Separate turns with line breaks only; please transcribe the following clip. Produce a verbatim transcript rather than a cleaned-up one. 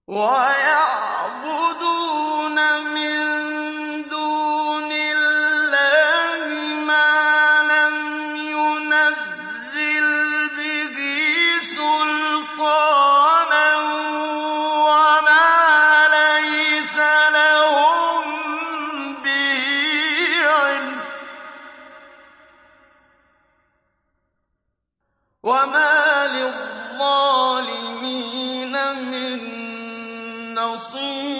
وَيَعْبُدُونَ مِن دُونِ اللَّهِ مَا لَمْ يُنَزِّلْ بِهِ سُلْطَانًا وَمَا لَيْسَ لَهُم بِهِ عِلْمٌ ۗ وَمَا لِلظَّالِمِينَ مِن نَّصِيرٍ.